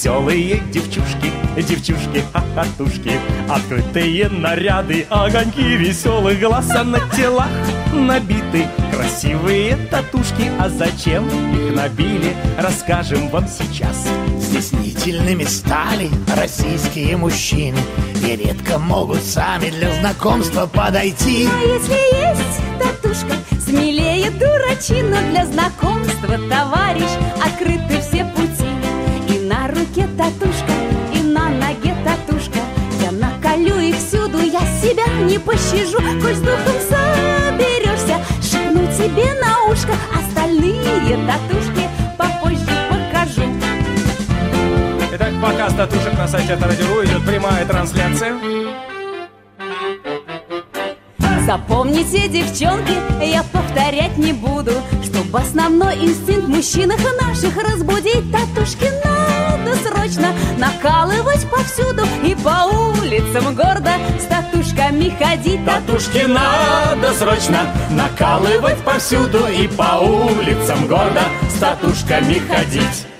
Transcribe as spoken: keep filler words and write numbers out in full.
веселые девчушки, девчушки, хохотушки, открытые наряды, огоньки веселых глаз, а на телах набиты красивые татушки. А зачем их набили, расскажем вам сейчас. Стеснительными стали российские мужчины и редко могут сами для знакомства подойти. А если есть татушка, смелее дурачина. Для знакомства, товарищ, открыты все пути. И на руке татушка, и на ноге татушка. Я наколю их всюду, я себя не пощажу. Коль с духом соберешься, шепну тебе на ушко. Остальные татушки попозже покажу. Итак, показ татушек на сайте Авторадио.ру, идет прямая трансляция. Запомните, девчонки, я повторять не буду, чтобы основной инстинкт в мужчинах наших разбудить. Татушки надо срочно накалывать повсюду и по улицам гордо с татушками ходить. Татушки надо срочно накалывать повсюду и по улицам гордо с татушками ходить.